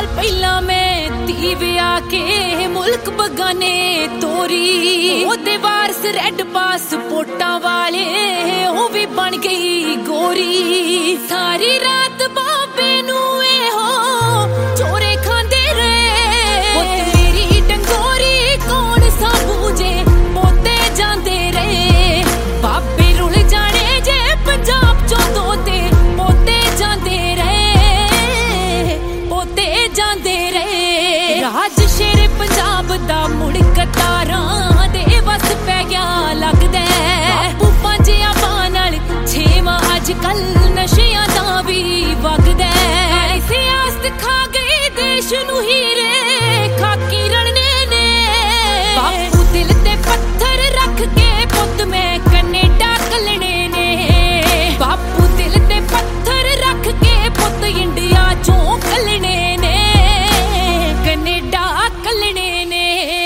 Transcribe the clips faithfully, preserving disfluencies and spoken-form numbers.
साल पहला मैं धी विआह के मुल्क बगाने तोरी ओदे वारस रेड पासपोर्टां वाले ओ भी बन गई गोरी। सारी रात बाबे नू ए हो चोरे खांदे रहे तेरी डंगोरी कौन सा बूझे पोते जांदे रहे। बाबे रुल जाने जे पंजाब चों तोते पोते जांदे रहे पोते जांदे रहे। राज शेर पंजाब दा मुड़ कतारां दे बस पै गया लगदा बापू पंजिया बां नाल छेवां अजकल नशियां दा भी वगदा सियासत खा गई देश नू हीरे खाकी रलने ने। बापू दिल ते पत्थर रख के पुत मैं कनेडा कलने ने। बापू दिल ते पत्थर रख के पुत इंडिया चों कलने ने कनेडा कलने ने।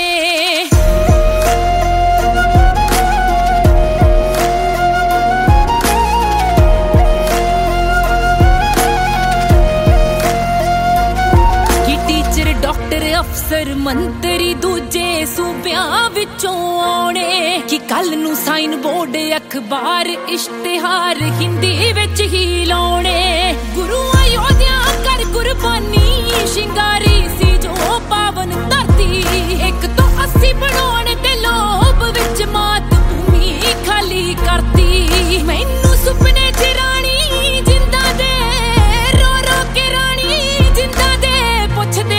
डॉक्टर अफसर मंत्री दूजे सूबियां विचों आने कि कल नू साइन बोर्ड अखबार इश्तिहार हिंदी विच ही लाने। गुरु अयोध्या कर कुर्बानी शिंगारी सी जो पावन धरती एक तो अस्सी बनाने ते लोभ विच मात भूमि खाली करती। मैनू सुपने च रानी जिंदा दे रो रो के रानी जिंदा दे पुछदे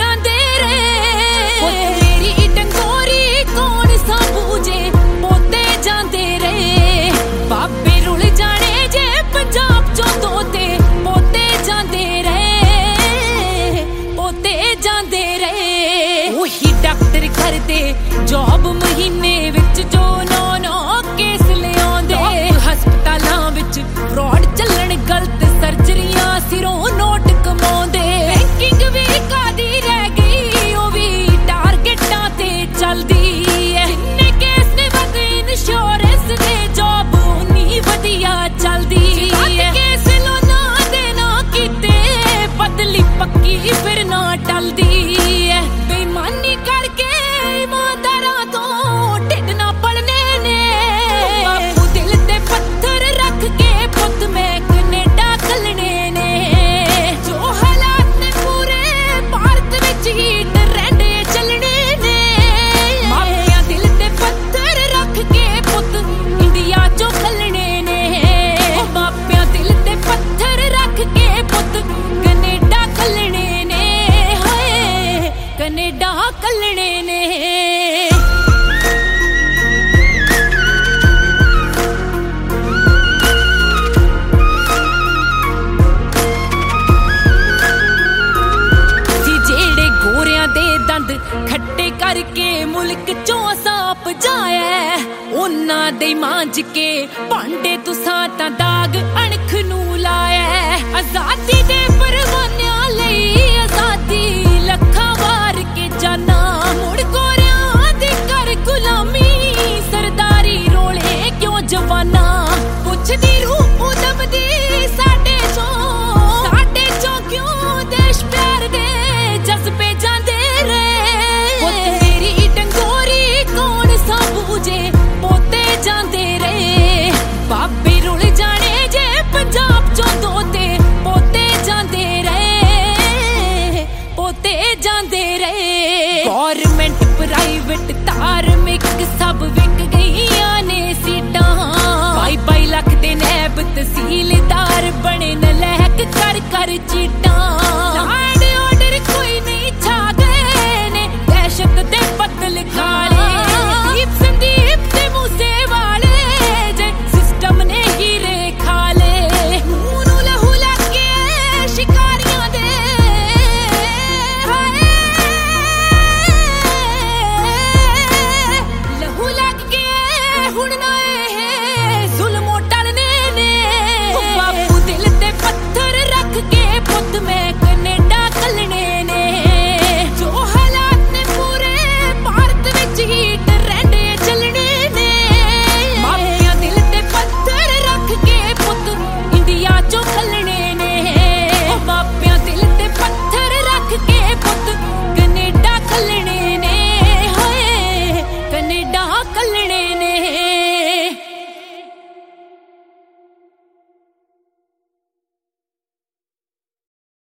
डॉक्टर करदे जॉब महीने विच जो नौ नौ केस ले आंदे। हस्पतालां विच फ्रॉड चलन गलत सर्जरियां सिरों नोट कमाउंदे। बैंकिंग भी कादी रह गई ओ भी टारगेटां ते चलदी है। जिन्ने केस ने वध इंश्योरेंस दे जॉब उन्नी वधिया चलदी है। केस लोना दे ना कीते बदली पक्की फिर ना टलदी है। बेईमानी करके ईमानदारां तो ढिड ना पलने ने। बापू दिल ते पत्थर रख के पुत मैं कनेडा कलने ने। जो हालात ने पूरे भारत विच ही ट्रेंड चलने ने। मापियां दिल ते पत्थर रख के पुत इंडिया चों कलने ने। मापियां दिल ते पत्थर रख के पुत कनेडा कलने ने। हाय कनेडा कलने ने। खट्टे करके मुल्क चों साप जाया उन्ना दे मांज के भांडे तुसां तां दाग अणख नू लाया। आजादी दे परवानियां लई आजादी लखां वार के जाना मुड़ गोरियां दी कर गुलामी सरदारी रोले क्यों जवाना। पुछदी रूह उदमदी साडे चों साडे चों क्यों देश प्यार दे जज्बे जांदे पोते जांदे रहे। बाबे रुल जाने जे पंजाब चों तोते पोते जांदे रहे पोते जांदे रहे। गौरमेंट प्राइवेट धार्मिक सब विक गईयां ने सीटां। बाई बाई लख दे नैब तहसीलदार बने नलैक कर कर चीटां।